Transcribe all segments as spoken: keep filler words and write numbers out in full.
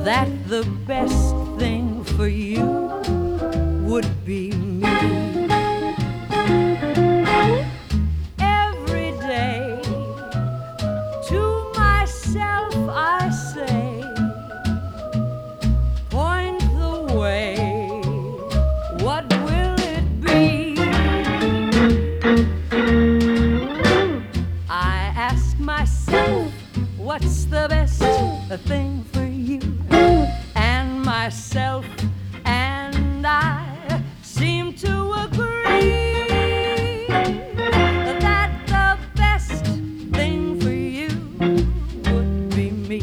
that the best thing for you would be me. Every day to myself I say, point the way, what will it be? I ask myself, what's the best thing for you? And myself and I seem to agree that the best thing for you would be me.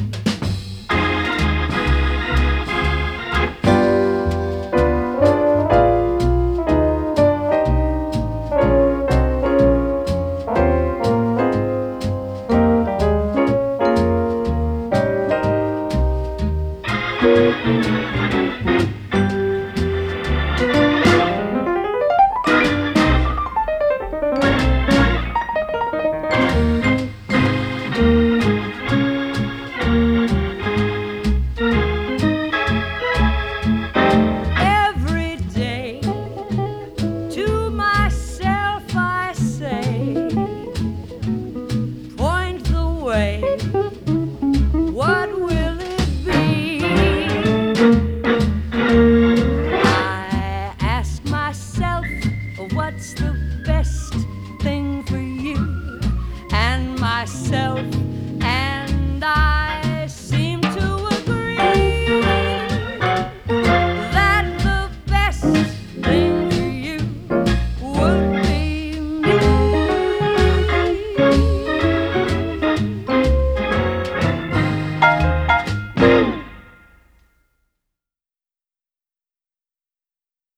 Thank you.